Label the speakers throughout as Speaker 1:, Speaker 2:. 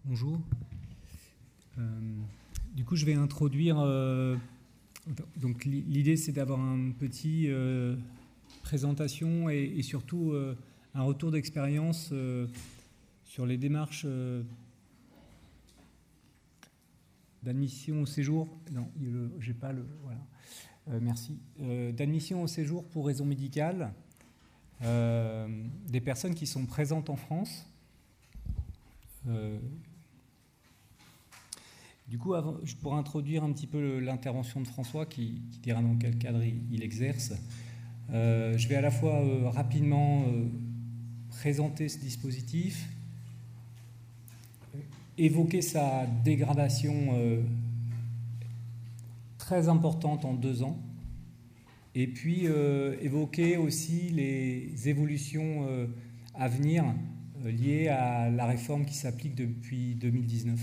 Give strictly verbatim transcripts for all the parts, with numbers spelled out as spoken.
Speaker 1: Bonjour. Euh, du coup, je vais introduire. Euh, donc, l'idée, c'est d'avoir une petite euh, présentation et, et surtout euh, un retour d'expérience euh, sur les démarches euh, d'admission au séjour. Non, je n'ai pas le. Voilà. Euh, merci. Euh, d'admission au séjour pour raison médicale euh, des personnes qui sont présentes en France. Euh, Du coup, avant, je pourrais introduire un petit peu l'intervention de François qui, qui dira dans quel cadre il, il exerce. Euh, je vais à la fois euh, rapidement euh, présenter ce dispositif, évoquer sa dégradation euh, très importante en deux ans, et puis euh, évoquer aussi les évolutions euh, à venir euh, liées à la réforme qui s'applique depuis deux mille dix-neuf.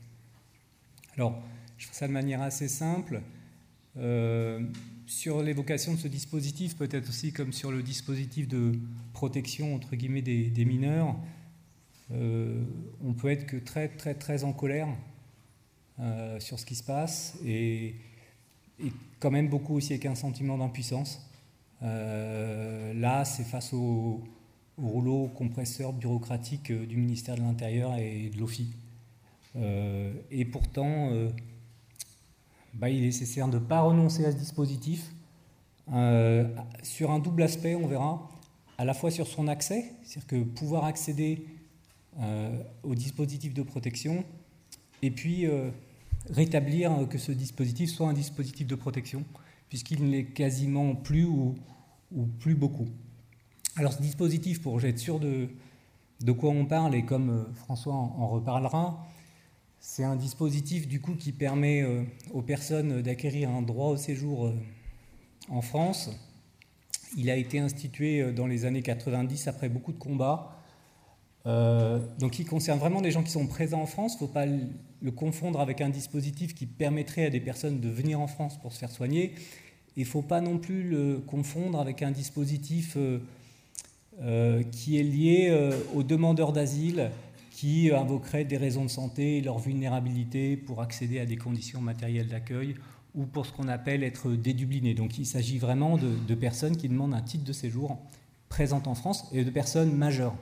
Speaker 1: Alors, je ferai ça de manière assez simple. Euh, sur l'évocation de ce dispositif, peut-être aussi comme sur le dispositif de protection entre guillemets des, des mineurs, euh, on peut être que très très très en colère euh, sur ce qui se passe et, et quand même beaucoup aussi avec un sentiment d'impuissance. Euh, là, c'est face au, au rouleau compresseur bureaucratique du ministère de l'Intérieur et de l'O F I. Euh, et pourtant, euh, bah, il est nécessaire de ne pas renoncer à ce dispositif euh, sur un double aspect, on verra, à la fois sur son accès, c'est-à-dire que pouvoir accéder euh, au dispositif de protection, et puis euh, rétablir que ce dispositif soit un dispositif de protection, puisqu'il ne l'est quasiment plus ou, ou plus beaucoup. Alors ce dispositif, pour être sûr de, de quoi on parle, et comme François en, en reparlera, c'est un dispositif du coup qui permet euh, aux personnes d'acquérir un droit au séjour euh, en France. Il a été institué euh, dans les années quatre-vingt-dix après beaucoup de combats. Euh, donc il concerne vraiment des gens qui sont présents en France. Il ne faut pas le, le confondre avec un dispositif qui permettrait à des personnes de venir en France pour se faire soigner. Il ne faut pas non plus le confondre avec un dispositif euh, euh, qui est lié euh, aux demandeurs d'asile qui invoqueraient des raisons de santé et leur vulnérabilité pour accéder à des conditions matérielles d'accueil ou pour ce qu'on appelle être dédubliné. Donc il s'agit vraiment de, de personnes qui demandent un titre de séjour présent en France et de personnes majeures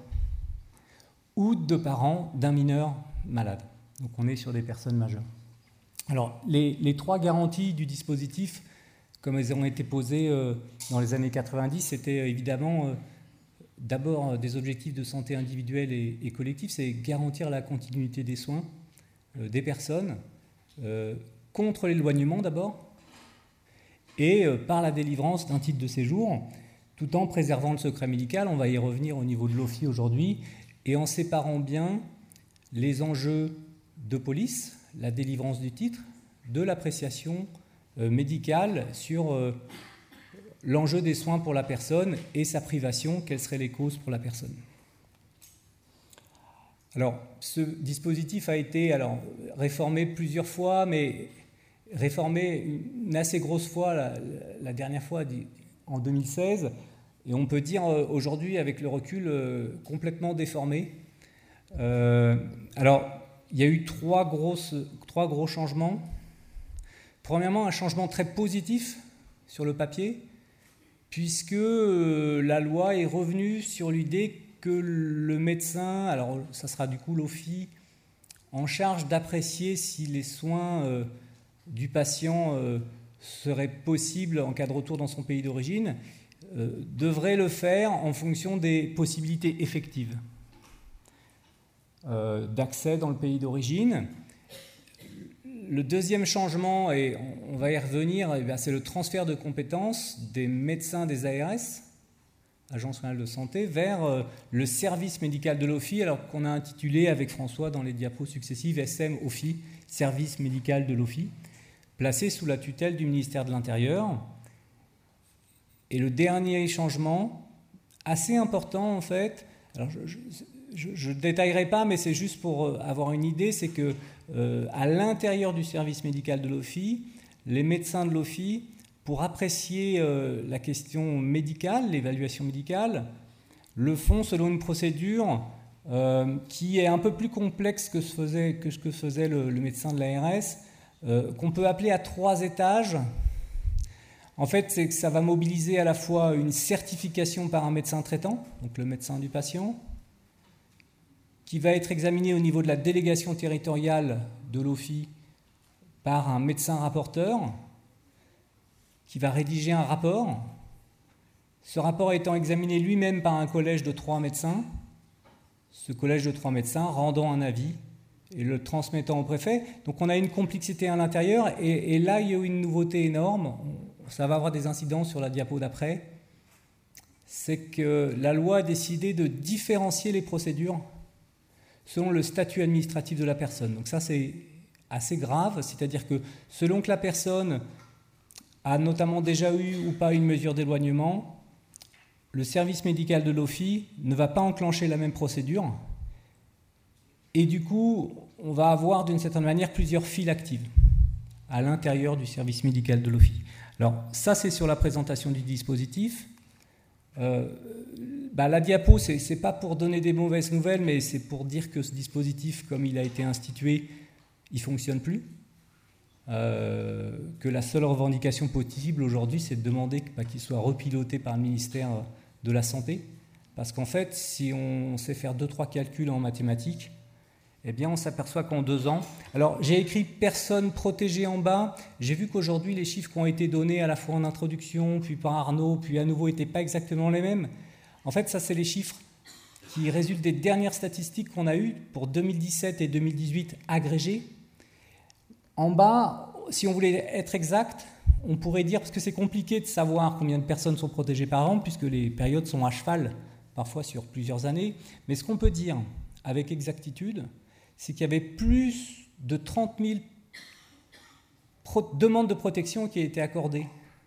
Speaker 1: ou de parents d'un mineur malade. Donc on est sur des personnes majeures. Alors les, les trois garanties du dispositif, comme elles ont été posées euh, dans les années quatre-vingt-dix, c'était évidemment... Euh, D'abord, des objectifs de santé individuelle et, et collectifs, c'est garantir la continuité des soins euh, des personnes, euh, contre l'éloignement d'abord, et euh, par la délivrance d'un titre de séjour, tout en préservant le secret médical, on va y revenir au niveau de l'O F I aujourd'hui, et en séparant bien les enjeux de police, la délivrance du titre, de l'appréciation euh, médicale sur... Euh, l'enjeu des soins pour la personne et sa privation, quelles seraient les causes pour la personne. Alors, ce dispositif a été alors, réformé plusieurs fois, mais réformé une assez grosse fois, la, la dernière fois en deux mille seize, et on peut dire aujourd'hui, avec le recul, complètement déformé. Euh, alors, il y a eu trois, grosses, trois gros changements. Premièrement, un changement très positif sur le papier, puisque euh, la loi est revenue sur l'idée que le médecin, alors ça sera du coup l'O F I, en charge d'apprécier si les soins euh, du patient euh, seraient possibles en cas de retour dans son pays d'origine, euh, devrait le faire en fonction des possibilités effectives euh, d'accès dans le pays d'origine. Le deuxième changement, et on va y revenir, c'est le transfert de compétences des médecins des A R S, Agence nationale de santé, vers le service médical de l'O F I, alors qu'on a intitulé avec François dans les diapos successives S M O F I, service médical de l'O F I, placé sous la tutelle du ministère de l'Intérieur. Et le dernier changement, assez important en fait, alors je ne détaillerai pas, mais c'est juste pour avoir une idée, c'est que Euh, à l'intérieur du service médical de l'O F I, les médecins de l'O F I, pour apprécier euh, la question médicale, l'évaluation médicale, le font selon une procédure euh, qui est un peu plus complexe que ce, faisait, que ce que faisait le, le médecin de l'A R S, euh, qu'on peut appeler à trois étages. En fait, c'est que ça va mobiliser à la fois une certification par un médecin traitant, donc le médecin du patient, qui va être examiné au niveau de la délégation territoriale de l'O F I par un médecin rapporteur, qui va rédiger un rapport. Ce rapport étant examiné lui-même par un collège de trois médecins, ce collège de trois médecins rendant un avis et le transmettant au préfet. Donc on a une complexité à l'intérieur, et, et là il y a une nouveauté énorme, ça va avoir des incidences sur la diapo d'après, c'est que la loi a décidé de différencier les procédures selon le statut administratif de la personne. Donc ça c'est assez grave, c'est-à-dire que selon que la personne a notamment déjà eu ou pas une mesure d'éloignement, le service médical de l'O F I ne va pas enclencher la même procédure, et du coup, on va avoir d'une certaine manière plusieurs files actives à l'intérieur du service médical de l'O F I. Alors ça, c'est sur la présentation du dispositif. Euh, bah, la diapo, c'est, c'est pas pour donner des mauvaises nouvelles, mais c'est pour dire que ce dispositif, comme il a été institué, il ne fonctionne plus. Euh, que la seule revendication possible aujourd'hui, c'est de demander bah, qu'il soit repiloté par le ministère de la Santé. Parce qu'en fait, si on sait faire deux, trois calculs en mathématiques, eh bien, on s'aperçoit qu'en deux ans... Alors, j'ai écrit « personnes protégées » en bas. J'ai vu qu'aujourd'hui, les chiffres qui ont été donnés à la fois en introduction, puis par Arnaud, puis à nouveau, n'étaient pas exactement les mêmes. En fait, ça, c'est les chiffres qui résultent des dernières statistiques qu'on a eues pour deux mille dix-sept et deux mille dix-huit agrégées. En bas, si on voulait être exact, on pourrait dire, parce que c'est compliqué de savoir combien de personnes sont protégées par an, puisque les périodes sont à cheval, parfois sur plusieurs années, mais ce qu'on peut dire avec exactitude, c'est qu'il y avait plus de trente mille pro- demandes de protection qui ont été accordées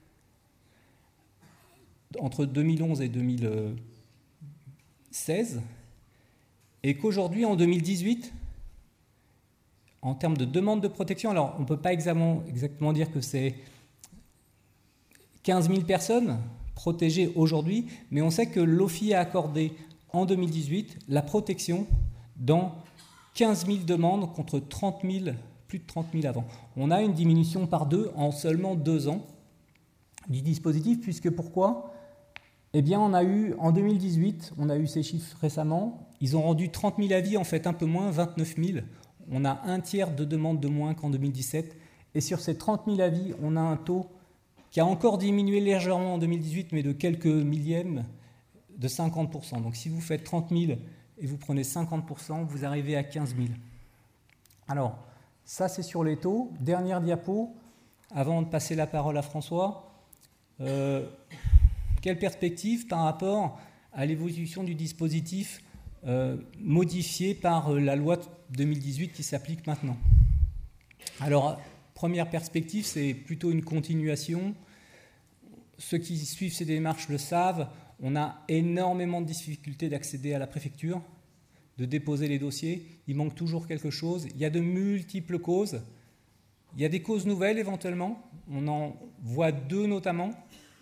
Speaker 1: entre deux mille onze et deux mille seize, et qu'aujourd'hui, en deux mille dix-huit, en termes de demande de protection, alors on ne peut pas exactement, exactement dire que c'est quinze mille personnes protégées aujourd'hui, mais on sait que l'O F I a accordé en deux mille dix-huit la protection dans quinze mille demandes contre trente mille, plus de trente mille avant. On a une diminution par deux en seulement deux ans du dispositif, puisque pourquoi ? Eh bien, on a eu, en deux mille dix-huit, on a eu ces chiffres récemment, ils ont rendu trente mille avis, en fait un peu moins, vingt-neuf mille. On a un tiers de demandes de moins qu'en deux mille dix-sept. Et sur ces trente mille avis, on a un taux qui a encore diminué légèrement en deux mille dix-huit, mais de quelques millièmes, de cinquante pour cent. Donc si vous faites trente mille et vous prenez cinquante pour cent, vous arrivez à quinze mille. Alors, ça c'est sur les taux. Dernière diapo, avant de passer la parole à François. Euh, quelle perspective par rapport à l'évolution du dispositif euh, modifié par la loi deux mille dix-huit qui s'applique maintenant? Alors, première perspective, c'est plutôt une continuation. Ceux qui suivent ces démarches le savent, on a énormément de difficultés d'accéder à la préfecture, de déposer les dossiers. Il manque toujours quelque chose. Il y a de multiples causes. Il y a des causes nouvelles éventuellement. On en voit deux notamment.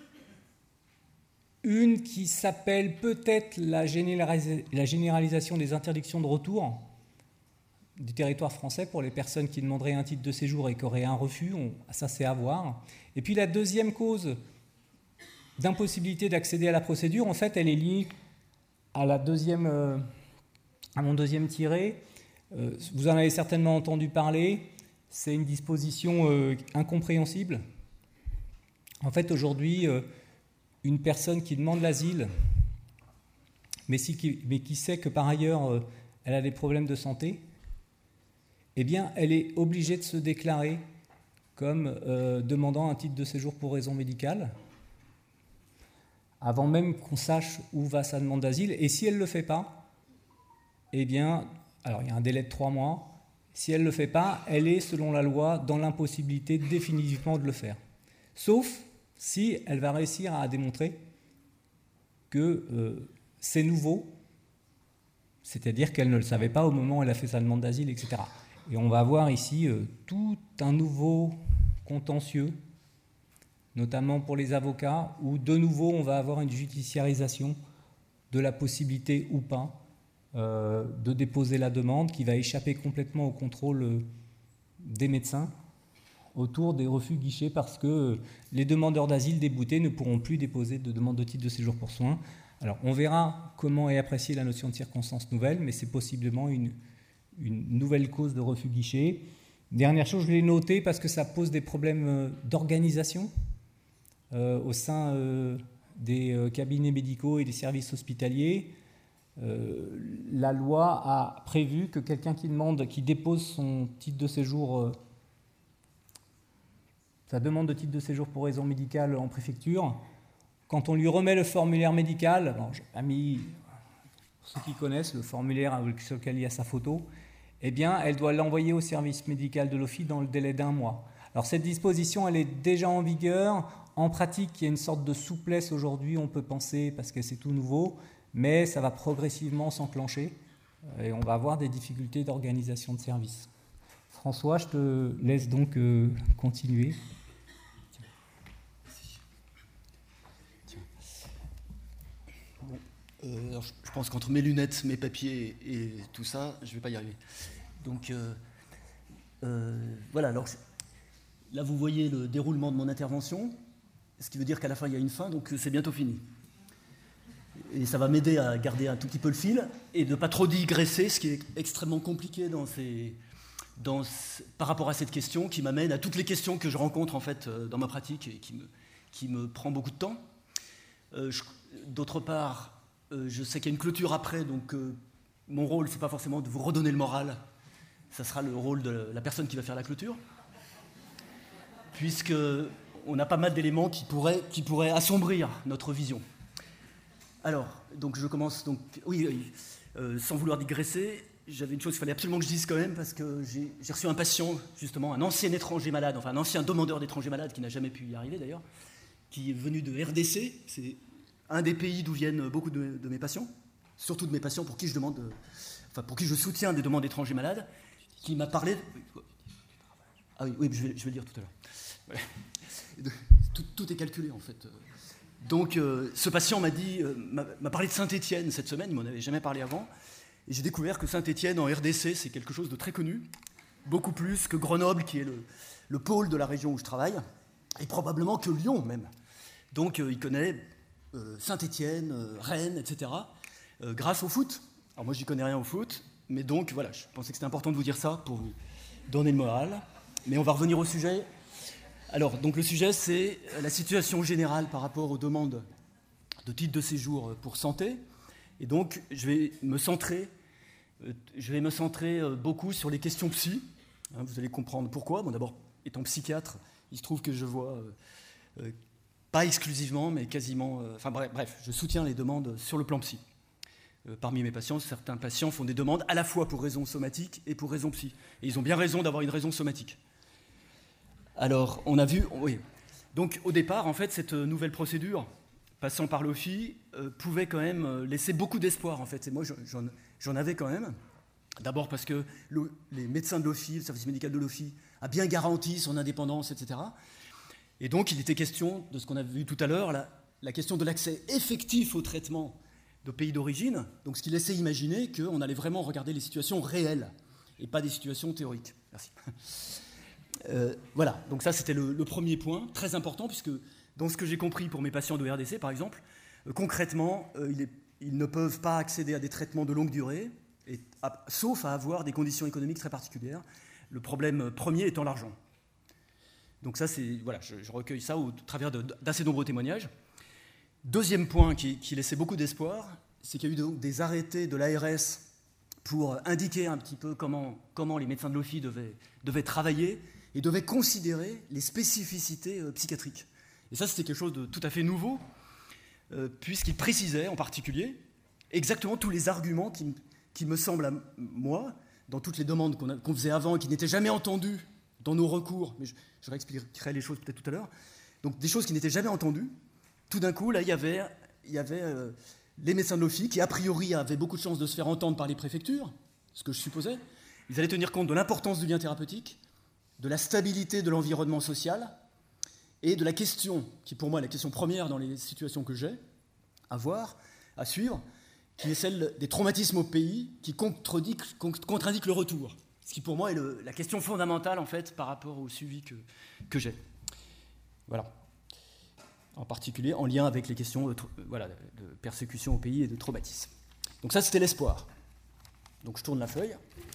Speaker 1: Une qui s'appelle peut-être la, généralisa- la généralisation des interdictions de retour du territoire français pour les personnes qui demanderaient un titre de séjour et qui auraient un refus. On, ça, c'est à voir. Et puis la deuxième cause d'impossibilité d'accéder à la procédure, en fait, elle est liée à, la deuxième, euh, à mon deuxième tiré. Euh, vous en avez certainement entendu parler. C'est une disposition euh, incompréhensible. En fait, aujourd'hui, euh, une personne qui demande l'asile, mais, si, qui, mais qui sait que par ailleurs, euh, elle a des problèmes de santé, eh bien, elle est obligée de se déclarer comme euh, demandant un titre de séjour pour raison médicale, avant même qu'on sache où va sa demande d'asile. Et si elle ne le fait pas, eh bien, alors il y a un délai de trois mois. Si elle ne le fait pas, elle est, selon la loi, dans l'impossibilité définitivement de le faire. Sauf si elle va réussir à démontrer que euh, c'est nouveau, c'est-à-dire qu'elle ne le savait pas au moment où elle a fait sa demande d'asile, et cetera. Et on va voir ici euh, tout un nouveau contentieux, notamment pour les avocats, où de nouveau on va avoir une judiciarisation de la possibilité ou pas euh, de déposer la demande, qui va échapper complètement au contrôle des médecins autour des refus guichets, parce que les demandeurs d'asile déboutés ne pourront plus déposer de demande de titre de séjour pour soins. Alors, on verra comment est appréciée la notion de circonstance nouvelle, mais c'est possiblement une, une nouvelle cause de refus guichet. Dernière chose, je l'ai noté parce que ça pose des problèmes d'organisation euh, au sein euh, des euh, cabinets médicaux et des services hospitaliers. Euh, la loi a prévu que quelqu'un qui demande, qui dépose son titre de séjour, euh, sa demande de titre de séjour pour raison médicale en préfecture, quand on lui remet le formulaire médical, bon, j'ai pas mis, pour ceux qui connaissent, le formulaire sur lequel il y a sa photo, eh bien, elle doit l'envoyer au service médical de l'O F I dans le délai d'un mois. Alors, cette disposition, elle est déjà en vigueur. En pratique, il y a une sorte de souplesse aujourd'hui, on peut penser, parce que c'est tout nouveau, mais ça va progressivement s'enclencher et on va avoir des difficultés d'organisation de service. François, je te laisse donc euh, continuer.
Speaker 2: Bon, euh, alors je, je pense qu'entre mes lunettes, mes papiers et tout ça, je ne vais pas y arriver. Donc euh, euh, voilà, alors là vous voyez le déroulement de mon intervention, ce qui veut dire qu'à la fin il y a une fin, donc c'est bientôt fini. Et ça va m'aider à garder un tout petit peu le fil et de ne pas trop digresser, ce qui est extrêmement compliqué dans ces, dans, par rapport à cette question qui m'amène à toutes les questions que je rencontre en fait dans ma pratique et qui me, qui me prend beaucoup de temps. Euh, je, d'autre part, euh, je sais qu'il y a une clôture après, donc euh, mon rôle, ce n'est pas forcément de vous redonner le moral, ça sera le rôle de la personne qui va faire la clôture, puisqu'on a pas mal d'éléments qui pourraient, qui pourraient assombrir notre vision. Alors, donc je commence, donc, oui, oui euh, sans vouloir digresser, j'avais une chose qu'il fallait absolument que je dise quand même, parce que j'ai, j'ai reçu un patient, justement, un ancien étranger malade, enfin un ancien demandeur d'étranger malade, qui n'a jamais pu y arriver d'ailleurs, qui est venu de R D C, c'est un des pays d'où viennent beaucoup de, de mes patients, surtout de mes patients pour qui je demande, enfin pour qui je soutiens des demandes d'étrangers malades, qui m'a parlé... Ah oui, oui je, vais, je vais le dire tout à l'heure. Ouais. Tout, tout est calculé en fait. Donc, euh, ce patient m'a dit, euh, m'a, m'a parlé de Saint-Étienne cette semaine, il m'en avait jamais parlé avant, et j'ai découvert que Saint-Étienne en R D C, c'est quelque chose de très connu, beaucoup plus que Grenoble, qui est le, le pôle de la région où je travaille, et probablement que Lyon même. Donc, euh, il connaît euh, Saint-Étienne, euh, Rennes, et cetera, euh, grâce au foot. Alors moi, j'y connais rien au foot, mais donc, voilà, je pensais que c'était important de vous dire ça pour vous donner le moral. Mais on va revenir au sujet. Alors, donc le sujet, c'est la situation générale par rapport aux demandes de titre de séjour pour santé. Et donc, je vais me centrer, je vais me centrer beaucoup sur les questions psy. Hein, vous allez comprendre pourquoi. Bon, d'abord, étant psychiatre, il se trouve que je vois, euh, euh, pas exclusivement, mais quasiment... Euh, enfin bref, bref, je soutiens les demandes sur le plan psy. Euh, parmi mes patients, certains patients font des demandes à la fois pour raisons somatiques et pour raisons psy. Et ils ont bien raison d'avoir une raison somatique. Alors, on a vu... Oui. Donc, au départ, en fait, cette nouvelle procédure, passant par l'O F I, euh, pouvait quand même laisser beaucoup d'espoir, en fait. Et moi, j'en, j'en avais quand même. D'abord parce que le, les médecins de l'O F I, le service médical de l'O F I, a bien garanti son indépendance, et cetera. Et donc, il était question de ce qu'on a vu tout à l'heure, la, la question de l'accès effectif au traitement de pays d'origine, donc ce qui laissait imaginer qu'on allait vraiment regarder les situations réelles et pas des situations théoriques. Merci. Euh, voilà, donc ça c'était le, le premier point, très important, puisque dans ce que j'ai compris pour mes patients de R D C par exemple, euh, concrètement, euh, il est, ils ne peuvent pas accéder à des traitements de longue durée, et, à, sauf à avoir des conditions économiques très particulières, le problème premier étant l'argent. Donc ça c'est, voilà, je, je recueille ça au travers de, d'assez nombreux témoignages. Deuxième point qui, qui laissait beaucoup d'espoir, c'est qu'il y a eu donc des arrêtés de l'A R S pour indiquer un petit peu comment, comment les médecins de l'O F I devaient, devaient travailler et devait considérer les spécificités euh, psychiatriques. Et ça, c'était quelque chose de tout à fait nouveau, euh, puisqu'il précisait en particulier exactement tous les arguments qui, qui me semblent à moi, dans toutes les demandes qu'on, a, qu'on faisait avant et qui n'étaient jamais entendues dans nos recours, mais je, je réexpliquerai les choses peut-être tout à l'heure, donc des choses qui n'étaient jamais entendues. Tout d'un coup, là, il y avait, il y avait euh, les médecins de l'O F I qui, a priori, avaient beaucoup de chances de se faire entendre par les préfectures, ce que je supposais. Ils allaient tenir compte de l'importance du lien thérapeutique, de la stabilité de l'environnement social et de la question, qui pour moi est la question première dans les situations que j'ai à voir, à suivre, qui est celle des traumatismes au pays, qui contre-indique le retour. Ce qui pour moi est le, la question fondamentale en fait par rapport au suivi que, que j'ai. Voilà. En particulier en lien avec les questions de, voilà, de persécution au pays et de traumatisme. Donc ça, c'était l'espoir. Donc je tourne la feuille.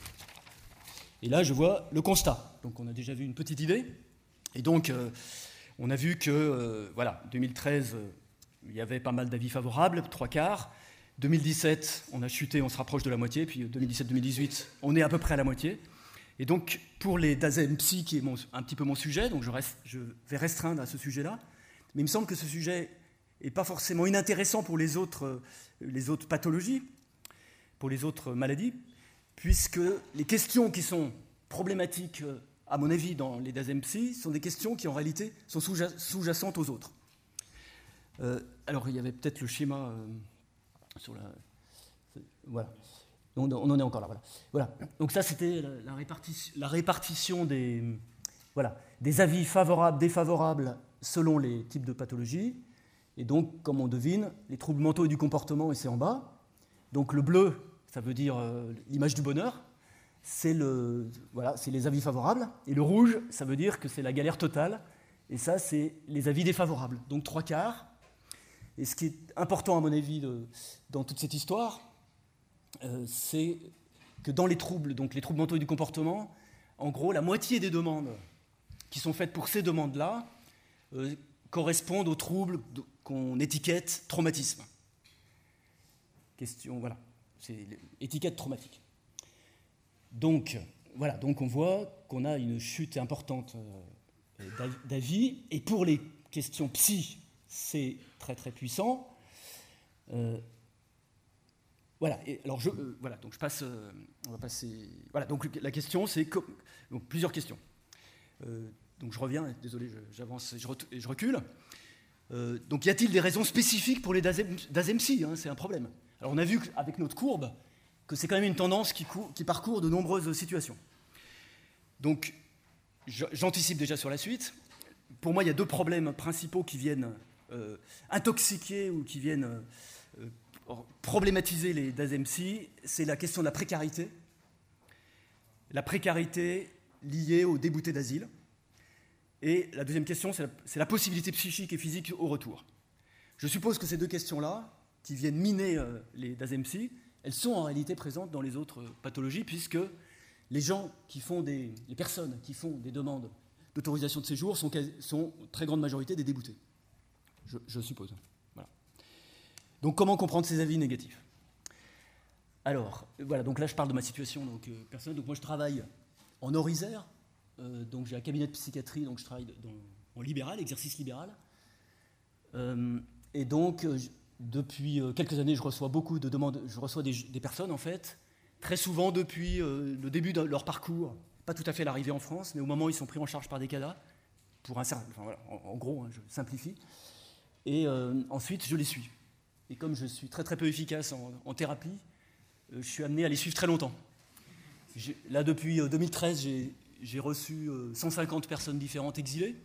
Speaker 2: Et là, je vois le constat. Donc on a déjà vu une petite idée. Et donc, euh, on a vu que, euh, voilà, deux mille treize, euh, il y avait pas mal d'avis favorables, trois quarts. deux mille dix-sept, on a chuté, on se rapproche de la moitié. Puis deux mille dix-sept deux mille dix-huit, on est à peu près à la moitié. Et donc, pour les DASEM psy, qui est mon, un petit peu mon sujet, donc je, reste, je vais restreindre à ce sujet-là. Mais il me semble que ce sujet n'est pas forcément inintéressant pour les autres, euh, les autres pathologies, pour les autres maladies, puisque les questions qui sont problématiques, euh, à mon avis, dans les DASEM psy, sont des questions qui, en réalité, sont sous-jacentes aux autres. Euh, alors, il y avait peut-être le schéma euh, sur la... Voilà. On, on en est encore là. Voilà. Voilà. Donc ça, c'était la, la, répartition, la répartition des, voilà, des avis favorables, défavorables, selon les types de pathologies. Et donc, comme on devine, les troubles mentaux et du comportement, et c'est en bas. Donc le bleu, ça veut dire euh, l'image du bonheur. C'est le, voilà, c'est les avis favorables. Et le rouge, ça veut dire que c'est la galère totale. Et ça, c'est les avis défavorables. Donc trois quarts. Et ce qui est important, à mon avis, de, dans toute cette histoire, euh, c'est que dans les troubles, donc les troubles mentaux et du comportement, en gros, la moitié des demandes qui sont faites pour ces demandes-là euh, correspondent aux troubles qu'on étiquette traumatisme. Question, voilà, c'est l'étiquette traumatique. Donc, voilà, donc on voit qu'on a une chute importante euh, d'avis, et pour les questions psy, c'est très très puissant. Euh, voilà, et alors je, euh, voilà, donc je passe, euh, on va passer, voilà, donc la question c'est, donc plusieurs questions. Euh, donc je reviens, désolé, j'avance, je, je, je recule. Euh, donc y a-t-il des raisons spécifiques pour les DASEM psy, hein, c'est un problème. Alors on a vu avec notre courbe que c'est quand même une tendance qui, court, qui parcourt de nombreuses situations. Donc j'anticipe déjà sur la suite. Pour moi, il y a deux problèmes principaux qui viennent euh, intoxiquer ou qui viennent euh, problématiser les DASEM psy. C'est la question de la précarité. La précarité liée aux déboutés d'asile. Et la deuxième question, c'est la, c'est la possibilité psychique et physique au retour. Je suppose que ces deux questions-là, qui viennent miner euh, les DASEM psy, elles sont en réalité présentes dans les autres pathologies, puisque les gens qui font des, les personnes qui font des demandes d'autorisation de séjour sont, sont très grande majorité des déboutés. Je, je suppose. Voilà. Donc comment comprendre ces avis négatifs? Alors, voilà, donc là je parle de ma situation donc, euh, personnelle. Donc moi je travaille en Nord-Isère, euh, donc j'ai un cabinet de psychiatrie, donc je travaille dans, en libéral, exercice libéral. Euh, et donc, euh, depuis euh, quelques années, je reçois beaucoup de demandes, je reçois des, des personnes en fait, très souvent depuis euh, le début de leur parcours, pas tout à fait l'arrivée en France, mais au moment où ils sont pris en charge par des CADA, pour un certain, enfin, voilà, en, en gros, hein, je simplifie, et euh, ensuite je les suis. Et comme je suis très très peu efficace en, en thérapie, euh, je suis amené à les suivre très longtemps. J'ai, là, depuis euh, deux mille treize, j'ai, j'ai reçu euh, cent cinquante personnes différentes exilées.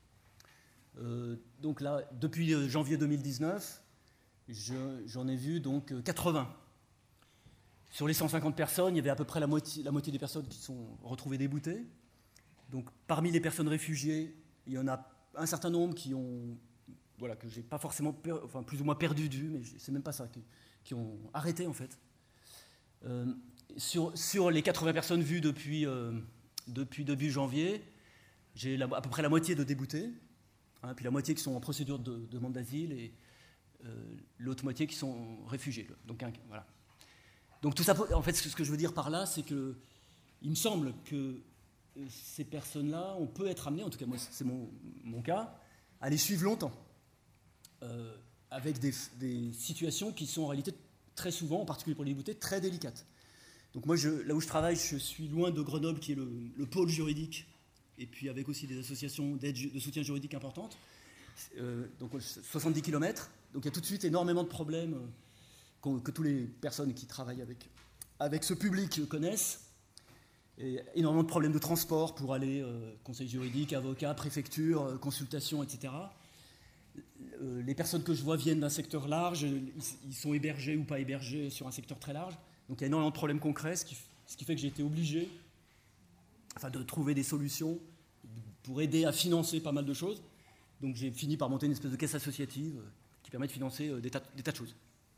Speaker 2: Euh, donc là, depuis euh, janvier deux mille dix-neuf, je, j'en ai vu donc euh, quatre-vingts. Sur les cent cinquante personnes, il y avait à peu près la moitié, la moitié des personnes qui sont retrouvées déboutées. Donc parmi les personnes réfugiées, il y en a un certain nombre qui ont, voilà, que j'ai pas forcément, per, enfin plus ou moins perdu de vue, mais c'est même pas ça, qui, qui ont arrêté en fait. Euh, sur, sur les quatre-vingts personnes vues depuis, euh, depuis début janvier, j'ai la, à peu près la moitié de déboutés, hein, puis la moitié qui sont en procédure de, de demande d'asile et euh, l'autre moitié qui sont réfugiés. Donc un, voilà. Donc tout ça, en fait, ce que je veux dire par là, c'est que il me semble que ces personnes-là, on peut être amené, en tout cas moi c'est mon, mon cas, à les suivre longtemps, euh, avec des, des situations qui sont en réalité très souvent, en particulier pour les déboutés, très délicates. Donc moi, je, là où je travaille, je suis loin de Grenoble, qui est le, le pôle juridique, et puis avec aussi des associations d'aide de soutien juridique importantes, euh, donc soixante-dix kilomètres, donc il y a tout de suite énormément de problèmes euh, que toutes les personnes qui travaillent avec, avec ce public connaissent. Et énormément de problèmes de transport pour aller euh, conseil juridique, avocat, préfecture, euh, consultation, et cetera. euh, les personnes que je vois viennent d'un secteur large, ils, ils sont hébergés ou pas hébergés sur un secteur très large. Donc il y a énormément de problèmes concrets, ce qui, ce qui fait que j'ai été obligé enfin, de trouver des solutions pour aider à financer pas mal de choses. Donc j'ai fini par monter une espèce de caisse associative qui permet de financer des tas, des tas de choses.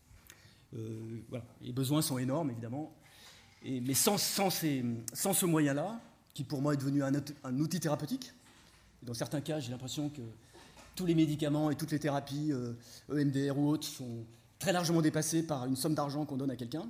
Speaker 2: Euh, voilà. Les besoins sont énormes, évidemment. Et, mais sans, sans, ces, sans ce moyen-là, qui pour moi est devenu un, un outil thérapeutique, et dans certains cas, j'ai l'impression que tous les médicaments et toutes les thérapies, euh, E M D R ou autres, sont très largement dépassés par une somme d'argent qu'on donne à quelqu'un.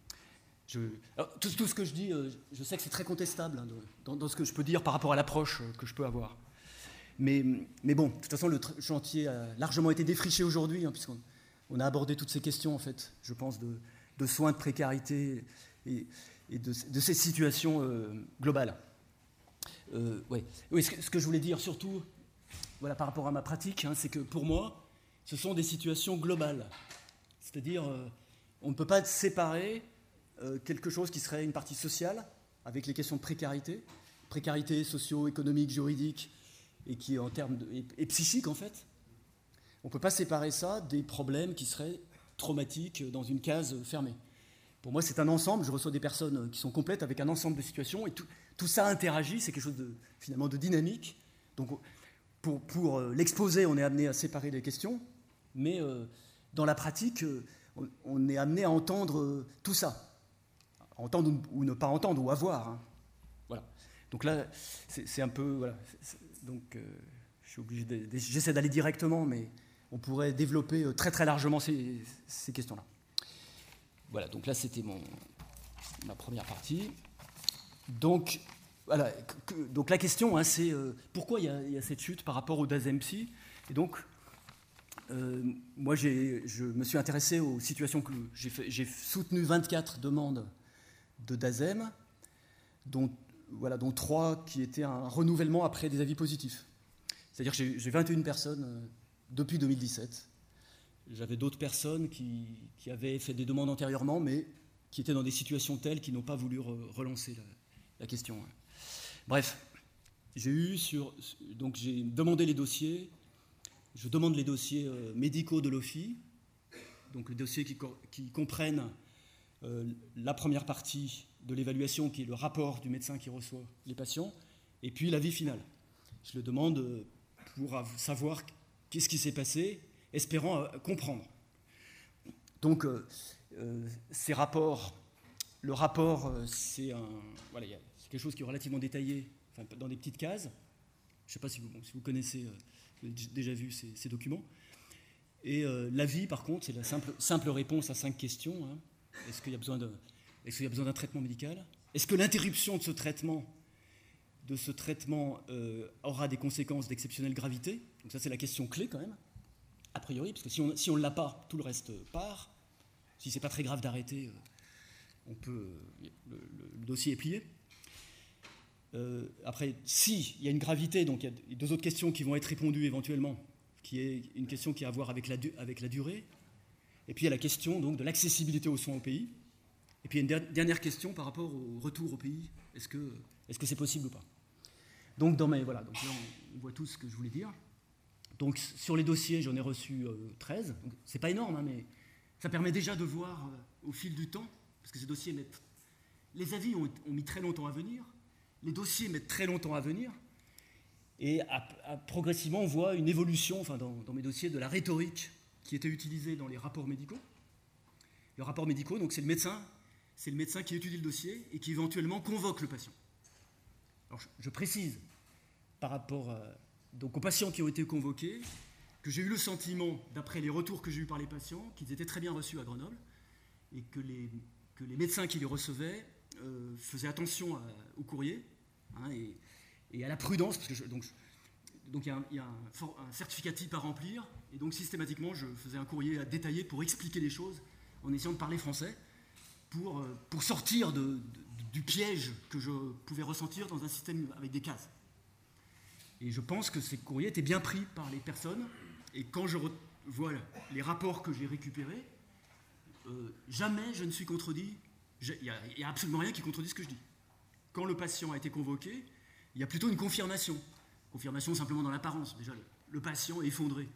Speaker 2: Je, alors, tout, tout ce que je dis, euh, je sais que c'est très contestable hein, dans, dans ce que je peux dire par rapport à l'approche que je peux avoir. Mais, mais bon, de toute façon, le chantier a largement été défriché aujourd'hui, hein, puisqu'on on a abordé toutes ces questions, en fait, je pense, de, de soins, de précarité et, et de, de ces situations euh, globales. Euh, ouais. Oui, ce que, ce que je voulais dire surtout, voilà, par rapport à ma pratique, hein, c'est que pour moi, ce sont des situations globales. C'est-à-dire, euh, on ne peut pas séparer euh, quelque chose qui serait une partie sociale, avec les questions de précarité, précarité socio-économique, juridique, et qui est en termes de, et, et psychique en fait. On ne peut pas séparer ça des problèmes qui seraient traumatiques dans une case fermée. Pour moi, c'est un ensemble. Je reçois des personnes qui sont complètes avec un ensemble de situations et tout, tout ça interagit. C'est quelque chose de, finalement de dynamique. Donc, pour, pour l'exposer, on est amené à séparer les questions, mais euh, dans la pratique, on, on est amené à entendre tout ça, à entendre ou, ou ne pas entendre ou à voir. Hein. Voilà. Donc là, c'est, c'est un peu voilà. C'est, Donc, euh, je suis obligé de, j'essaie d'aller directement, mais on pourrait développer très très largement ces, ces questions-là. Voilà, donc là c'était mon, ma première partie. Donc, voilà, que, donc la question, hein, c'est euh, pourquoi il y, y a cette chute par rapport au DASEMPSY. Et donc, euh, moi j'ai, je me suis intéressé aux situations que j'ai, fait, j'ai soutenu vingt-quatre demandes de DASEM, dont Voilà, dont trois qui étaient un renouvellement après des avis positifs. C'est-à-dire que j'ai, j'ai vingt et une personnes euh, depuis deux mille dix-sept. J'avais d'autres personnes qui, qui avaient fait des demandes antérieurement, mais qui étaient dans des situations telles qu'ils n'ont pas voulu re, relancer la, la question. Bref, j'ai eu sur... Donc j'ai demandé les dossiers. Je demande les dossiers euh, médicaux de l'O F I, donc les dossiers qui, qui comprennent euh, la première partie de l'évaluation, qui est le rapport du médecin qui reçoit les patients, et puis l'avis final. Je le demande pour savoir qu'est-ce qui s'est passé, espérant comprendre. Donc, euh, euh, ces rapports, le rapport, euh, c'est, un, voilà, c'est quelque chose qui est relativement détaillé, enfin, dans des petites cases. Je ne sais pas si vous, bon, si vous connaissez, euh, vous avez déjà vu ces, ces documents. Et euh, l'avis, par contre, c'est la simple, simple réponse à cinq questions. Hein. Est-ce qu'il y a besoin de... Est-ce qu'il y a besoin d'un traitement médical ? Est-ce que l'interruption de ce traitement, de ce traitement euh, aura des conséquences d'exceptionnelle gravité ? Donc ça, c'est la question clé quand même, a priori, parce que si on si on ne l'a pas, tout le reste part. Si c'est pas très grave d'arrêter, euh, on peut, euh, le, le, le dossier est plié. Euh, après, si il y a une gravité, donc il y a deux autres questions qui vont être répondues éventuellement, qui est une question qui a à voir avec la, avec la durée, et puis il y a la question donc de l'accessibilité aux soins au pays. Et puis il y a une dernière question par rapport au retour au pays. Est-ce que, est-ce que c'est possible ou pas ? Donc, dans mes, voilà, donc là, on, on voit tout ce que je voulais dire. Donc, sur les dossiers, j'en ai reçu euh, treize. Donc, c'est pas énorme, hein, mais ça permet déjà de voir euh, au fil du temps, parce que ces dossiers mettent... Les avis ont, ont mis très longtemps à venir, les dossiers mettent très longtemps à venir, et à, à, progressivement, on voit une évolution, enfin, dans, dans mes dossiers, de la rhétorique qui était utilisée dans les rapports médicaux. Les rapports médicaux, donc c'est le médecin... C'est le médecin qui étudie le dossier et qui éventuellement convoque le patient. Alors, je, je précise, par rapport à, donc aux patients qui ont été convoqués, que j'ai eu le sentiment, d'après les retours que j'ai eus par les patients, qu'ils étaient très bien reçus à Grenoble et que les, que les médecins qui les recevaient euh, faisaient attention à, au courrier hein, et, et à la prudence, parce que je, donc, je, donc il y a, un, il y a un, for, un certificat type à remplir, et donc systématiquement je faisais un courrier détaillé pour expliquer les choses en essayant de parler français. Pour, pour sortir de, de, du piège que je pouvais ressentir dans un système avec des cases. Et je pense que ces courriers étaient bien pris par les personnes, et quand je vois les rapports que j'ai récupérés, euh, jamais je ne suis contredit, il n'y a, a absolument rien qui contredit ce que je dis. Quand le patient a été convoqué, il y a plutôt une confirmation. Confirmation simplement dans l'apparence. Déjà, le, le patient est effondré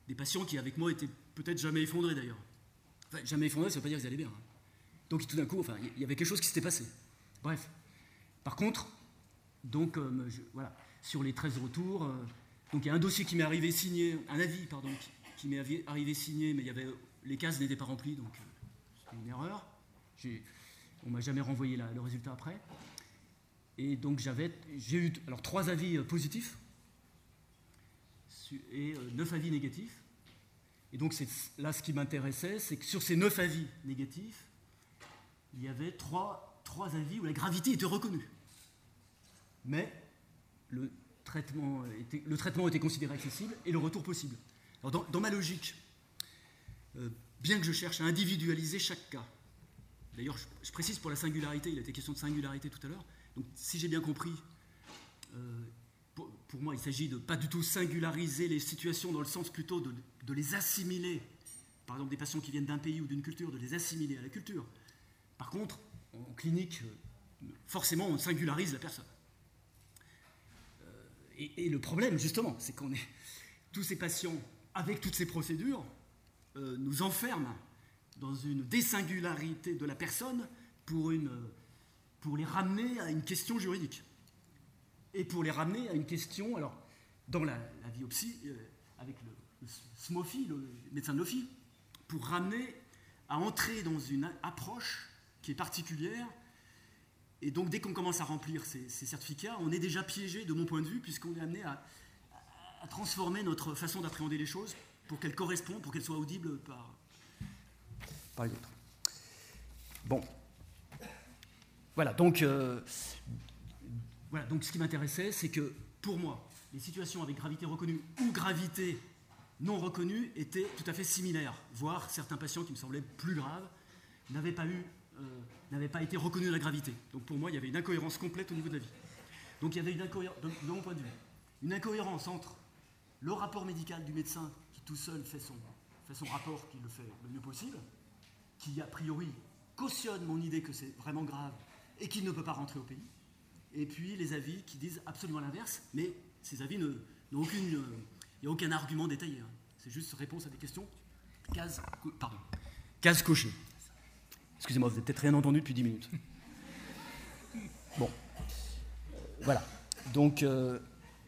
Speaker 2: des patients qui, avec moi, étaient peut-être jamais effondrés d'ailleurs. Enfin, jamais effondrés, ça ne veut pas dire qu'ils allaient bien. Hein. Donc tout d'un coup, enfin, il y avait quelque chose qui s'était passé. Bref. Par contre, donc, euh, je, voilà, sur les treize retours, euh, donc il y a un dossier qui m'est arrivé signé, un avis, pardon, qui, qui m'est arrivé signé, mais il y avait, les cases n'étaient pas remplies, donc euh, c'était une erreur. J'ai, on ne m'a jamais renvoyé la, le résultat après. Et donc j'avais, j'ai eu alors, trois avis euh, positifs et euh, neuf avis négatifs. Et donc c'est, là, ce qui m'intéressait, c'est que sur ces neuf avis négatifs, il y avait trois, trois avis où la gravité était reconnue. Mais le traitement, était, le traitement était considéré accessible et le retour possible. Alors dans, dans ma logique, euh, bien que je cherche à individualiser chaque cas, d'ailleurs je, je précise pour la singularité, il a été question de singularité tout à l'heure, donc si j'ai bien compris, euh, pour, pour moi il s'agit de pas du tout singulariser les situations dans le sens plutôt de, de les assimiler, par exemple des patients qui viennent d'un pays ou d'une culture, de les assimiler à la culture. Par contre, en clinique, forcément on singularise la personne. Et, et le problème, justement, c'est qu'on est tous ces patients, avec toutes ces procédures, euh, nous enferment dans une désingularité de la personne pour, une, pour les ramener à une question juridique. Et pour les ramener à une question, alors, dans la, la biopsie, euh, avec le, le SMOFI, le médecin de l'O F I, pour ramener à entrer dans une approche qui est particulière. Et donc, dès qu'on commence à remplir ces, ces certificats, on est déjà piégé, de mon point de vue, puisqu'on est amené à, à, à transformer notre façon d'appréhender les choses pour qu'elles correspondent, pour qu'elles soient audibles par, par les autres. Bon. Voilà, donc, euh, voilà, donc ce qui m'intéressait, c'est que, pour moi, les situations avec gravité reconnue ou gravité non reconnue étaient tout à fait similaires, voire certains patients qui me semblaient plus graves n'avaient pas eu... Euh, n'avait pas été reconnu de la gravité. Donc pour moi, il y avait une incohérence complète au niveau de la vie. Donc il y avait une incohérence, de, de mon point de vue, une incohérence entre le rapport médical du médecin qui tout seul fait son, fait son rapport, qui le fait le mieux possible, qui a priori cautionne mon idée que c'est vraiment grave et qu'il ne peut pas rentrer au pays, et puis les avis qui disent absolument l'inverse, mais ces avis ne, n'ont aucune... Il n'y a aucun argument détaillé. Hein. C'est juste réponse à des questions, case, pardon, case cochée. Excusez-moi, vous n'avez peut-être rien entendu depuis dix minutes. Bon. Voilà. Donc, euh,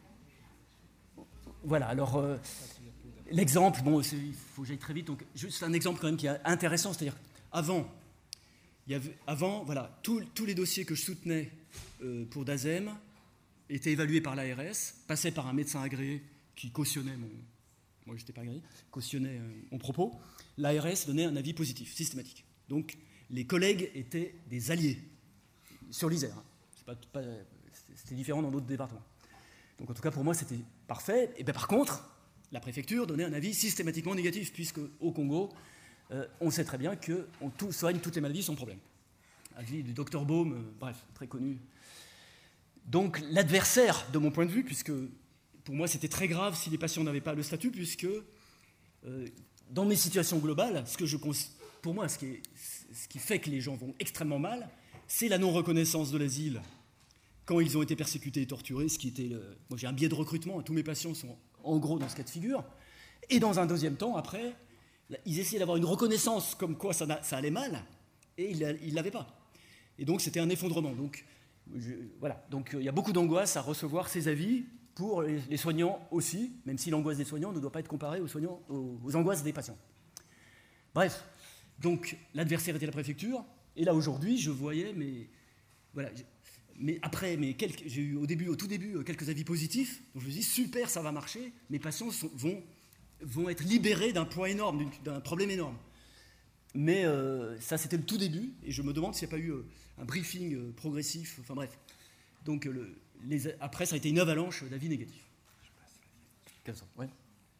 Speaker 2: voilà. Alors, euh, l'exemple, bon, il faut que j'aille très vite. Donc, juste un exemple quand même qui est intéressant. C'est-à-dire, avant, il y avait, avant voilà, tous les dossiers que je soutenais euh, pour DAZEM étaient évalués par l'A R S, passaient par un médecin agréé qui cautionnait mon... Moi, je n'étais pas agréé, cautionnait euh, mon propos. L'A R S donnait un avis positif, systématique. Donc, les collègues étaient des alliés sur l'Isère. Hein. C'était différent dans d'autres départements. Donc en tout cas pour moi c'était parfait. Et bien par contre, la préfecture donnait un avis systématiquement négatif, puisque au Congo, euh, on sait très bien qu'on tout, soigne toutes les maladies sans problème. Avis du docteur Baume, euh, bref, très connu. Donc l'adversaire de mon point de vue, puisque pour moi c'était très grave si les patients n'avaient pas le statut, puisque euh, dans mes situations globales, ce que je pour moi, ce qui, est, ce qui fait que les gens vont extrêmement mal, c'est la non-reconnaissance de l'asile quand ils ont été persécutés et torturés, ce qui était... Le... Moi, j'ai un biais de recrutement, tous mes patients sont en gros dans ce cas de figure. Et dans un deuxième temps, après, ils essayaient d'avoir une reconnaissance comme quoi ça, ça allait mal, et ils ne l'avaient pas. Et donc, c'était un effondrement. Donc, je, voilà. Donc, il y a beaucoup d'angoisse à recevoir ces avis pour les, les soignants aussi, même si l'angoisse des soignants ne doit pas être comparée aux, soignants, aux, aux angoisses des patients. Bref. Donc, l'adversaire était la préfecture, et là, aujourd'hui, je voyais, mais, voilà, mais après, mais quelques, j'ai eu au début, au tout début, quelques avis positifs, donc je me suis dit, super, ça va marcher, mes patients sont, vont, vont être libérés d'un poids énorme, d'un problème énorme. Mais euh, ça, c'était le tout début, et je me demande s'il n'y a pas eu euh, un briefing euh, progressif, enfin bref. Donc, euh, le, les, après, ça a été une avalanche d'avis négatifs. Comme ça, ouais.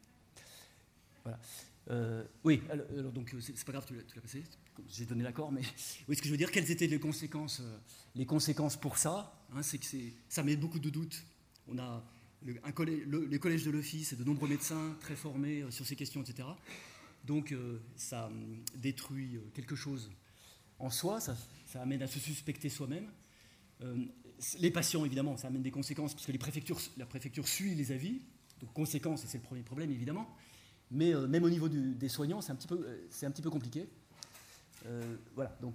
Speaker 2: Voilà. Euh, oui, alors, alors donc c'est, c'est pas grave, tu l'as, tu l'as passé, j'ai donné l'accord, mais oui, ce que je veux dire, quelles étaient les conséquences, euh, les conséquences pour ça, hein, c'est que c'est, ça met beaucoup de doutes. On a le, un collège, le, les collèges de l'office et de nombreux médecins très formés euh, sur ces questions, et cetera. Donc euh, ça euh, détruit euh, quelque chose en soi, ça, ça amène à se suspecter soi-même. Euh, les patients, évidemment, ça amène des conséquences, parce que les préfectures, la préfecture suit les avis, donc conséquences, et c'est le premier problème, évidemment. mais euh, même au niveau du, des soignants, c'est un petit peu, c'est un petit peu compliqué. Euh, voilà, donc...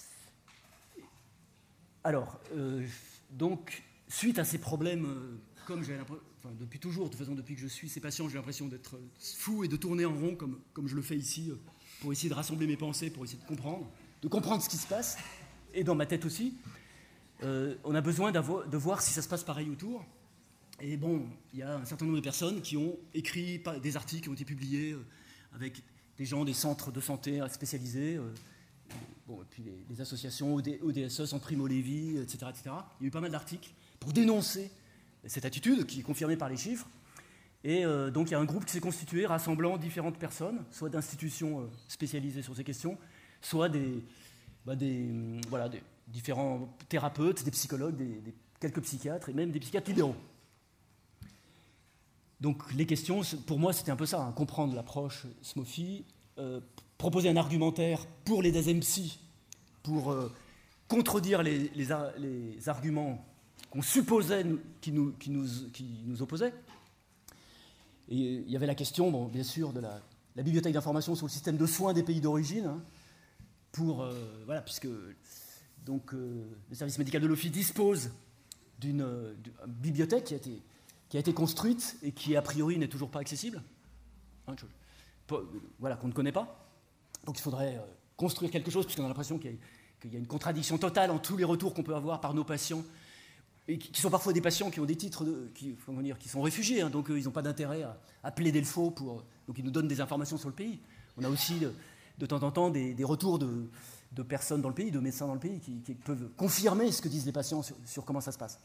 Speaker 2: Alors, euh, donc, suite à ces problèmes, euh, comme j'ai l'impression, enfin, depuis toujours, de toute façon, depuis que je suis ces patients, j'ai l'impression d'être fou et de tourner en rond, comme, comme je le fais ici, euh, pour essayer de rassembler mes pensées, pour essayer de comprendre, de comprendre ce qui se passe, et dans ma tête aussi. Euh, on a besoin de voir si ça se passe pareil autour. Et bon, il y a un certain nombre de personnes qui ont écrit des articles qui ont été publiés euh, avec des gens des centres de santé spécialisés, euh, bon, et puis les, les associations O D S E, Centre Primo Levi, et cetera, et cetera. Il y a eu pas mal d'articles pour dénoncer cette attitude qui est confirmée par les chiffres. Et euh, donc il y a un groupe qui s'est constitué rassemblant différentes personnes, soit d'institutions euh, spécialisées sur ces questions, soit des, bah des, euh, voilà, des différents thérapeutes, des psychologues, des, des, quelques psychiatres et même des psychiatres libéraux. Donc les questions, pour moi, c'était un peu ça, hein, comprendre l'approche SMOFI, euh, proposer un argumentaire pour les D A Z E M psy, pour euh, contredire les, les, les arguments qu'on supposait qui nous, qui, nous, qui nous opposaient. Et il y avait la question, bon, bien sûr, de la, la bibliothèque d'information sur le système de soins des pays d'origine, hein, pour, euh, voilà, puisque donc, euh, le service médical de l'O F I dispose d'une euh, bibliothèque qui a été... qui a été construite et qui, a priori, n'est toujours pas accessible, hein, je, voilà, qu'on ne connaît pas. Donc il faudrait euh, construire quelque chose, puisqu'on a l'impression qu'il y, qu'il y a une contradiction totale en tous les retours qu'on peut avoir par nos patients, et qui, qui sont parfois des patients qui ont des titres, de, qui, comment dire, qui sont réfugiés, hein, donc euh, ils n'ont pas d'intérêt à, à plaider le faux, pour, donc ils nous donnent des informations sur le pays. On a aussi, de, de temps en temps, des, des retours de, de personnes dans le pays, de médecins dans le pays, qui, qui peuvent confirmer ce que disent les patients sur, sur comment ça se passe.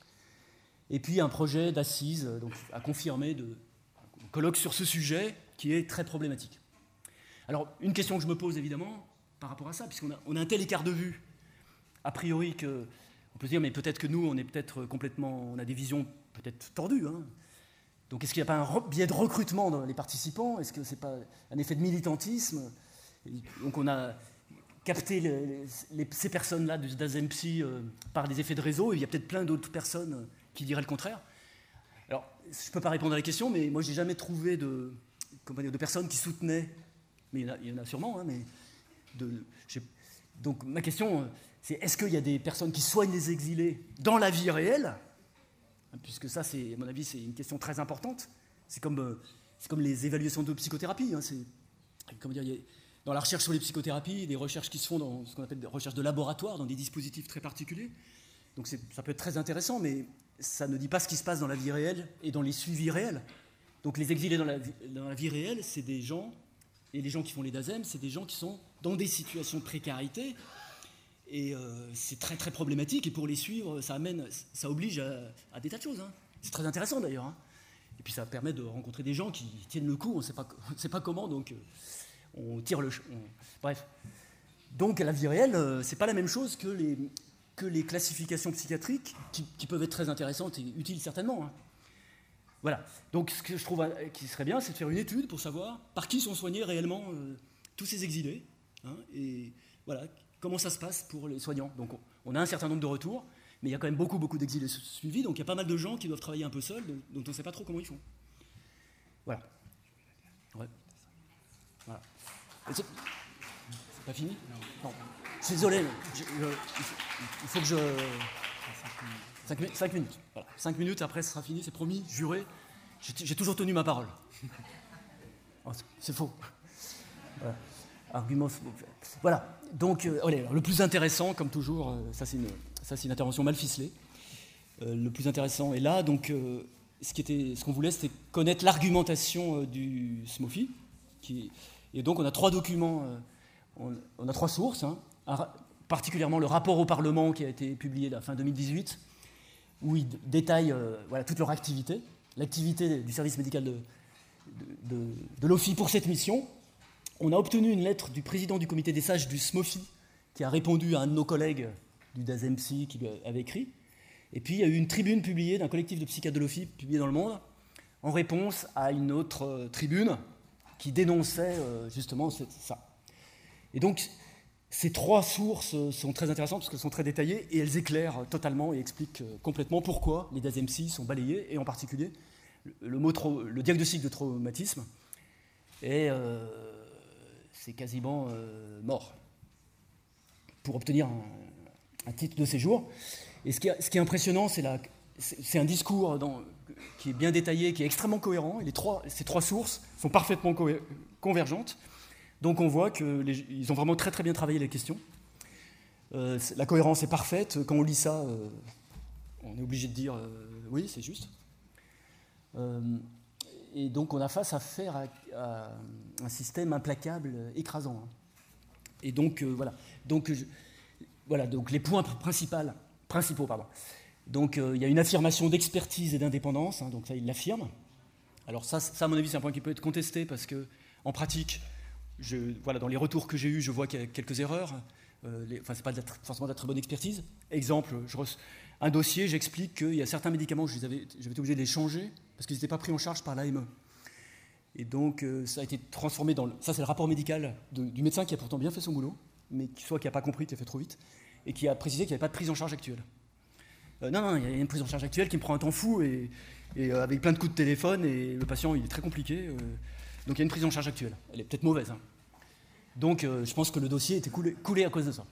Speaker 2: Et puis un projet d'assises donc, à confirmer, de, un colloque sur ce sujet qui est très problématique. Alors, une question que je me pose évidemment par rapport à ça, puisqu'on a, on a un tel écart de vue, a priori, que, on peut se dire, mais peut-être que nous, on est peut-être complètement, on a des visions peut-être tordues. Hein. Donc, est-ce qu'il n'y a pas un biais de recrutement dans les participants? Est-ce que ce n'est pas un effet de militantisme? Et donc, on a capté les, les, les, ces personnes-là du D A Z E M psy euh, par des effets de réseau, et il y a peut-être plein d'autres personnes euh, qui dirait le contraire. Alors, je ne peux pas répondre à la question, mais moi, je n'ai jamais trouvé de, comment dire, de personnes qui soutenaient, mais il y en a, il y en a sûrement, hein, mais de, donc ma question, c'est est-ce qu'il y a des personnes qui soignent les exilés dans la vie réelle? Puisque ça, c'est, à mon avis, c'est une question très importante. C'est comme, euh, c'est comme les évaluations de psychothérapie. Hein, c'est, comment dire, il y a, dans la recherche sur les psychothérapies, des recherches qui se font dans ce qu'on appelle des recherches de laboratoire, dans des dispositifs très particuliers. Donc c'est, ça peut être très intéressant, mais ça ne dit pas ce qui se passe dans la vie réelle et dans les suivis réels. Donc les exilés dans la vie, dans la vie réelle, c'est des gens, et les gens qui font les D A Z E M, c'est des gens qui sont dans des situations de précarité, et euh, c'est très très problématique, et pour les suivre, ça amène, ça oblige à, à des tas de choses. Hein. C'est très intéressant d'ailleurs. Hein. Et puis ça permet de rencontrer des gens qui tiennent le coup, on ne sait pas, on sait pas comment, donc euh, on tire le... On, bref. Donc la vie réelle, euh, c'est pas la même chose que les... que les classifications psychiatriques, qui, qui peuvent être très intéressantes et utiles certainement. Hein. Voilà. Donc ce que je trouve qui serait bien, c'est de faire une étude pour savoir par qui sont soignés réellement euh, tous ces exilés, hein, et voilà, comment ça se passe pour les soignants. Donc on, on a un certain nombre de retours, mais il y a quand même beaucoup, beaucoup d'exilés suivis, donc il y a pas mal de gens qui doivent travailler un peu seuls, donc, dont on ne sait pas trop comment ils font. Voilà. Ouais. Voilà. C'est, c'est pas fini? Non. Je suis désolé, je, je, il faut que je... cinq minutes, cinq minutes. Voilà. cinq minutes, après ce sera fini, c'est promis, juré. J'ai, j'ai toujours tenu ma parole. Oh, c'est, c'est faux. Voilà. Argument... Voilà. Donc, euh, allez, le plus intéressant, comme toujours, euh, ça, c'est une, ça c'est une intervention mal ficelée. Euh, le plus intéressant est là. Donc, euh, ce, qui était, ce qu'on voulait, c'était connaître l'argumentation euh, du SMOFI. Qui, et donc, on a trois documents, euh, on, on a trois sources, hein. Un, particulièrement le rapport au Parlement qui a été publié la fin deux mille dix-huit, où ils détaillent euh, voilà, toute leur activité, l'activité du service médical de, de, de, de l'O F I pour cette mission. On a obtenu une lettre du président du comité des sages du SMOFI, qui a répondu à un de nos collègues du D A Z E M psy qui lui avait écrit. Et puis il y a eu une tribune publiée d'un collectif de psychiatres de l'O F I, publiée dans Le Monde, en réponse à une autre euh, tribune qui dénonçait euh, justement cette, ça. Et donc, ces trois sources sont très intéressantes parce qu'elles sont très détaillées et elles éclairent totalement et expliquent complètement pourquoi les D A Z E M psy sont balayés, et en particulier le, mot tra- le diagnostic de traumatisme et euh, c'est quasiment euh, mort pour obtenir un, un titre de séjour. Et ce qui est, ce qui est impressionnant, c'est, la, c'est, c'est un discours dans, qui est bien détaillé, qui est extrêmement cohérent, et les trois, ces trois sources sont parfaitement co- convergentes. Donc on voit qu'ils ont vraiment très très bien travaillé les questions. Euh, la cohérence est parfaite. Quand on lit ça, euh, on est obligé de dire euh, oui, c'est juste. Euh, et donc on a face à faire à, à un système implacable, écrasant. Et donc euh, voilà. Donc, je, voilà. Donc les points principaux, principaux, pardon. Donc euh, il y a une affirmation d'expertise et d'indépendance. Hein, donc ça, il l'affirme. Alors ça, ça, à mon avis, c'est un point qui peut être contesté parce que en pratique, je, voilà, dans les retours que j'ai eus, je vois qu'il y a quelques erreurs. Euh, les, enfin, c'est pas de la, forcément de la très bonne expertise. Exemple, je reçois un dossier, j'explique qu'il y a certains médicaments, je les avais, j'avais été obligé de les changer parce qu'ils n'étaient pas pris en charge par l'A M E. Et donc, euh, ça a été transformé dans... Le, ça, c'est le rapport médical de, du médecin qui a pourtant bien fait son boulot, mais qui, soit qui n'a pas compris, qui a fait trop vite, et qui a précisé qu'il n'y avait pas de prise en charge actuelle. Euh, non, non, il y a une prise en charge actuelle qui me prend un temps fou, et, et euh, avec plein de coups de téléphone, et le patient, il est très compliqué. Euh, donc, il y a une prise en charge actuelle. Elle est peut-être mauvaise. Hein. Donc, euh, je pense que le dossier était coulé, coulé à cause de ça.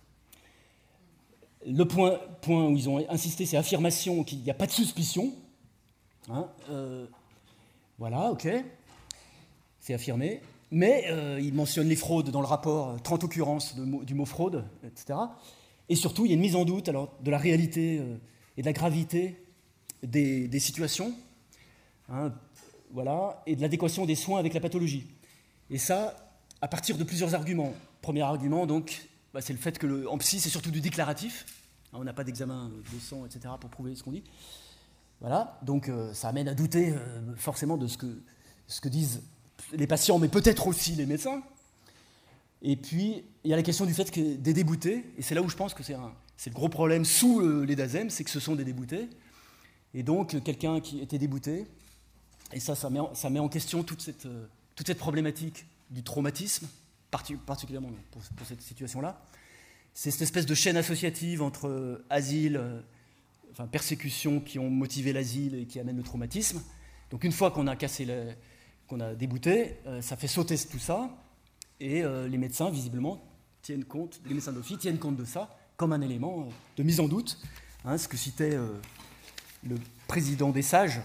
Speaker 2: Le point, point où ils ont insisté, c'est affirmation qu'il n'y a pas de suspicion. Hein, euh, voilà, ok. C'est affirmé. Mais euh, ils mentionnent les fraudes dans le rapport, trente occurrences de, du mot fraude, et cetera. Et surtout, il y a une mise en doute alors, de la réalité euh, et de la gravité des, des situations, hein, voilà, et de l'adéquation des soins avec la pathologie. Et ça, à partir de plusieurs arguments. Premier argument, donc, bah, c'est le fait que le, en psy, c'est surtout du déclaratif. Hein, on n'a pas d'examen de sang, et cetera, pour prouver ce qu'on dit. Voilà, donc euh, ça amène à douter euh, forcément de ce que, ce que disent les patients, mais peut-être aussi les médecins. Et puis, il y a la question du fait que des déboutés, et c'est là où je pense que c'est, un, c'est le gros problème sous euh, les DASEM, c'est que ce sont des déboutés. Et donc, quelqu'un qui était débouté, et ça, ça met en, ça met en question toute cette, euh, toute cette problématique du traumatisme, partic- particulièrement pour, pour cette situation-là. C'est cette espèce de chaîne associative entre euh, asile, euh, enfin persécutions qui ont motivé l'asile et qui amènent le traumatisme. Donc, une fois qu'on a cassé le, qu'on a débouté, euh, ça fait sauter tout ça. Et euh, les médecins, visiblement, tiennent compte, les médecins d'office tiennent compte de ça comme un élément euh, de mise en doute. Hein, ce que citait euh, le président des Sages,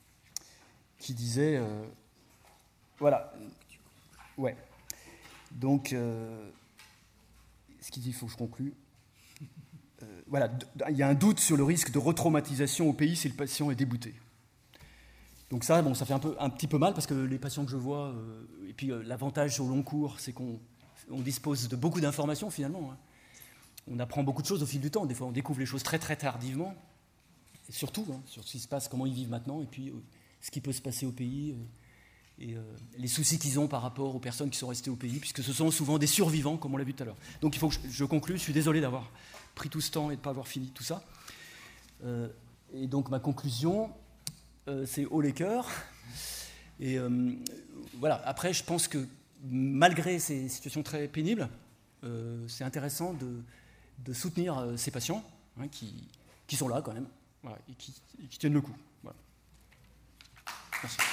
Speaker 2: qui disait... Euh, voilà. Ouais. Donc, euh, ce qu'il dit, il faut que je conclue. Euh, voilà. Il y a un doute sur le risque de retraumatisation au pays si le patient est débouté. Donc ça, bon, ça fait un, peu, un petit peu mal parce que les patients que je vois, euh, et puis euh, l'avantage au long cours, c'est qu'on on dispose de beaucoup d'informations finalement. Hein. On apprend beaucoup de choses au fil du temps. Des fois, on découvre les choses très très tardivement, et surtout hein, sur ce qui se passe, comment ils vivent maintenant, et puis euh, ce qui peut se passer au pays, euh, et euh, les soucis qu'ils ont par rapport aux personnes qui sont restées au pays, puisque ce sont souvent des survivants, comme on l'a vu tout à l'heure. Donc il faut que je, je conclue. Je suis désolé d'avoir pris tout ce temps et de ne pas avoir fini tout ça. Euh, et donc ma conclusion... Euh, c'est haut les cœurs. Et euh, voilà. Après, je pense que malgré ces situations très pénibles, euh, c'est intéressant de, de soutenir euh, ces patients hein, qui, qui sont là quand même voilà, et, qui, et qui tiennent le coup. Voilà. Merci.